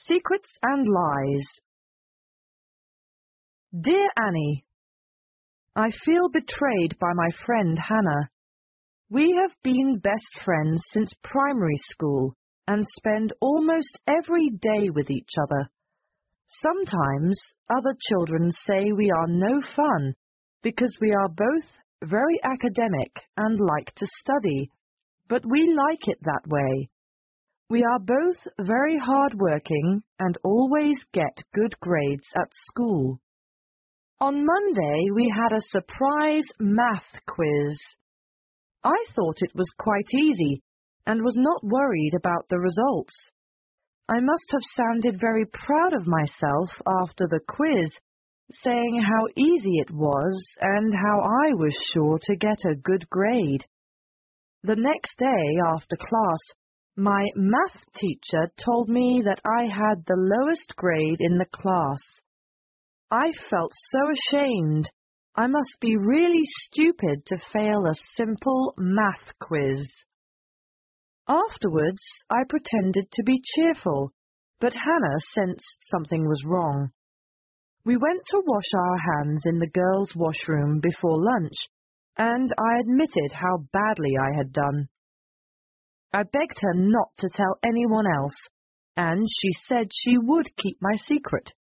Secrets and Lies. Dear Annie, I feel betrayed by my friend Hannah. We have been best friends since primary school and spend almost every day with each other. Sometimes other children say we are no fun because we are both very academic and like to study, but we like it that way. We are both very hard-working and always get good grades at school. On Monday, we had a surprise math quiz. I thought it was quite easy and was not worried about the results. I must have sounded very proud of myself after the quiz, saying how easy it was and how I was sure to get a good grade. The next day after class, my math teacher told me that I had the lowest grade in the class. I felt so ashamed. I must be really stupid to fail a simple math quiz. Afterwards, I pretended to be cheerful, but Hannah sensed something was wrong. We went to wash our hands in the girls' washroom before lunch, and I admitted how badly I had done. I begged her not to tell anyone else, and she said she would keep my secret.